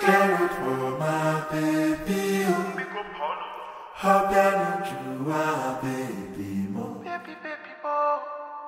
Clear it for my baby. How can you are baby mo? Baby mo.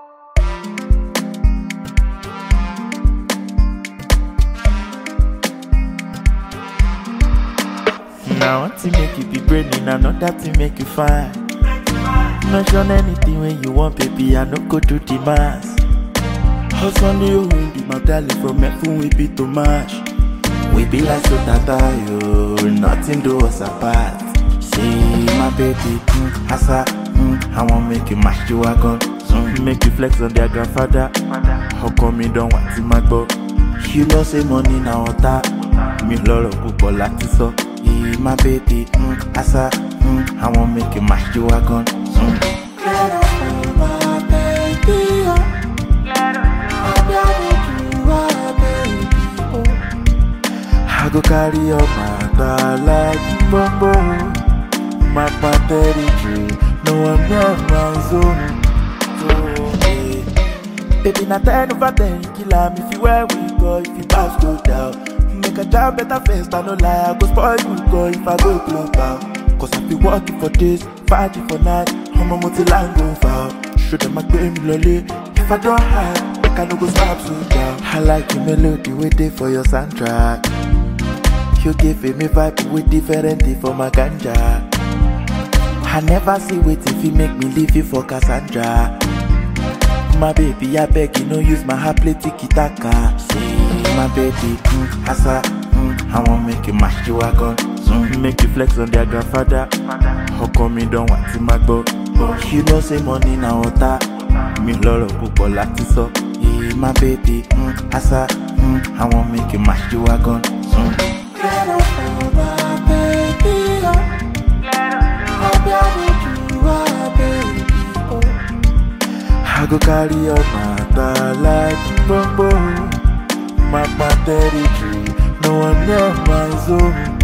Now one thing make you be brainy, another thing make you fine. Mention anything when you want, baby, I no go do the mass. Hustle you win the medallion from F1 we be too much. We be like so tata, yo, nothing do us apart. See my baby, asa, I want make you mash you wagon. Make you flex on their grandfather. How come you don't want to my boy? You know say money now water. Me lolo kupo lati so. My baby, asa, I want make you mash you wagon. My baby, I go carry your matter like bumbo. My territory, no one near my zone. So, baby, not 10 over 10, kill am if you where we go, if you pass go down. Make a job better first, I no lie, I go spoil you go if I go global. Cause I be working for days, fighting for night, I'm a multi-line go foul. Show them my baby lolly, if I don't hide, I no go stop so down. I like your melody, waiting for your soundtrack. You give me vibe with different thing for my ganja. I never see wait if you make me leave you for Cassandra. My baby, I beg you, no use my heart play tiki-taka. See my baby, asa, I want make you mash you wagon. Make you flex on their grandfather. How come you don't want to my boy? You know say money now water. Me lolo kupo lati so. Yeah, my baby, asa, I want make you mash you wagon. I go carry your matter like bumbo. My territory, no one near my zone.